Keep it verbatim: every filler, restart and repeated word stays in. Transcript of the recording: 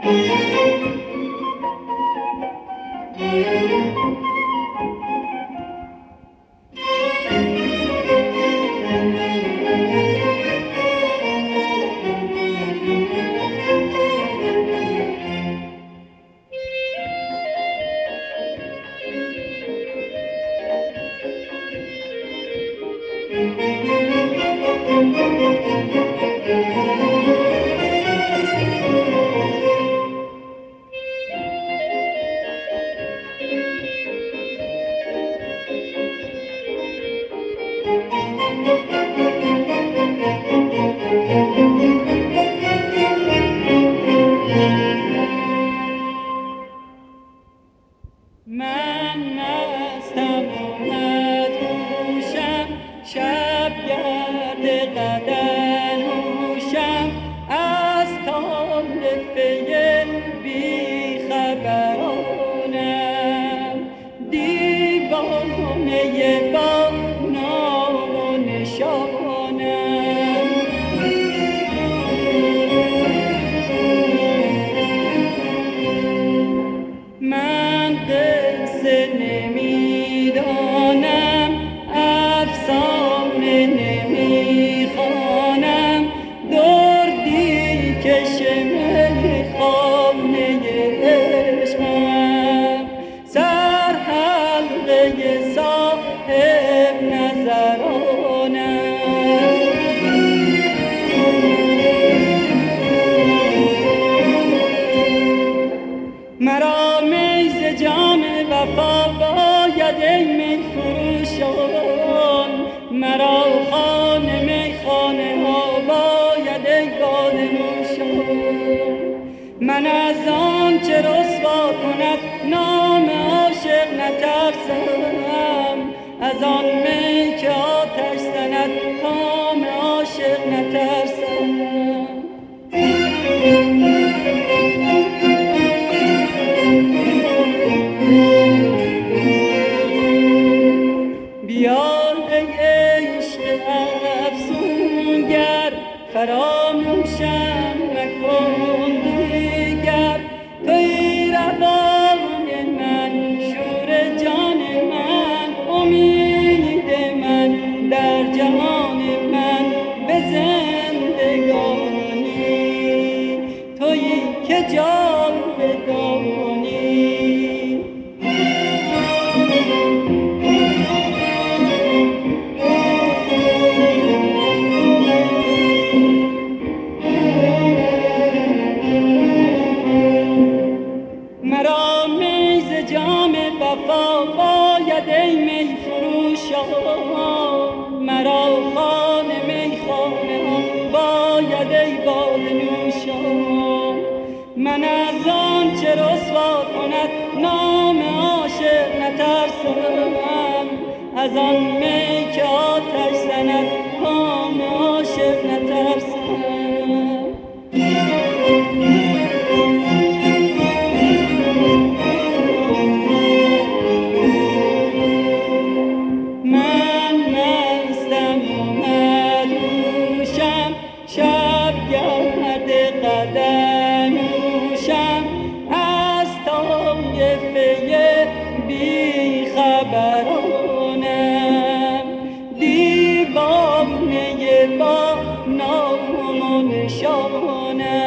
من مستم و مدهوشم، شب گرد قدنوشم، از طالفه بی خبرانم، دیوانه با نام و نشانم. من قصه نمیدانم، افسانه نمیخوانم، دردی کشم خانه عشقم، سرحلقه صاحب نظرانم. مرا می ز جام وفا باید ای می فروشان، مرا خانه می خانه ها باید ای باده نوشان. من از آن چه رسوا کند نام عاشق نترسم، از آن می که آتش زند کام عاشق نترسم. بیا ای عشق افسونگر، فراموشم مکن دیگر، توی روان من، شور جان من، امید من در جهان من به زندگانی، توی که جان بدانی. مرا می ز جام وفا باید ای می فروشان، مرا خانه می خانه ها باید ای باده نوشان. من از آن چه رسوا کند نام عاشق نترسم، از آن می که آتش زند کام عاشق نترسم. من مستم و مدهوشم، شب گرد قدنوشم، از طایفه بی خبرانم، دیوانه با نام و نشانم.